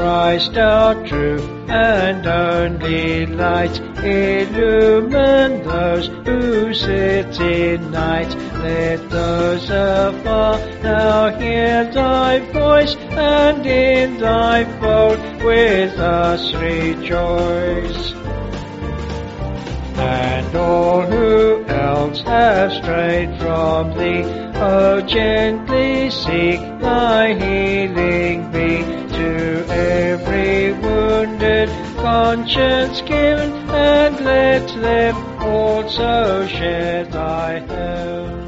Christ our true and only light, illumine those who sit in night. Let those afar now hear thy voice, and in thy fold with us rejoice. And all who else have strayed from thee, O gently seek thy healing be. To every wounded conscience given, and let them also share thy help.